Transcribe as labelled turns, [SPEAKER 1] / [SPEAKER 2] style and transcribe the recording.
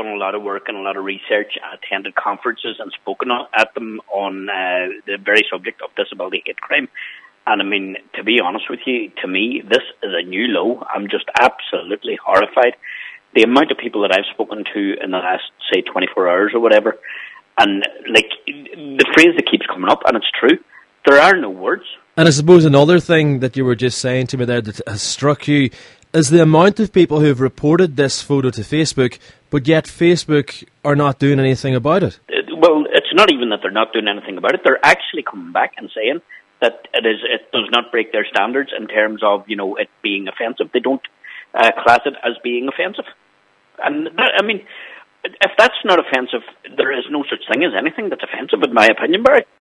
[SPEAKER 1] done a lot of work and a lot of research, attended conferences and spoken at them on the very subject of disability hate crime. And I mean, to be honest with you, to me, this is a new low. I'm just absolutely horrified. The amount of people that I've spoken to in the last, say, 24 hours or whatever, and like the phrase that keeps coming up, and it's true, there are no words.
[SPEAKER 2] And I suppose another thing that you were just saying to me there that has struck you is the amount of people who have reported this photo to Facebook, but yet Facebook are not doing anything about it.
[SPEAKER 1] Well, it's not even that they're not doing anything about it. They're actually coming back and saying that it does not break their standards in terms of, you know, it being offensive. They don't class it as being offensive. And that, I mean, if that's not offensive, there is no such thing as anything that's offensive, in my opinion, Barry.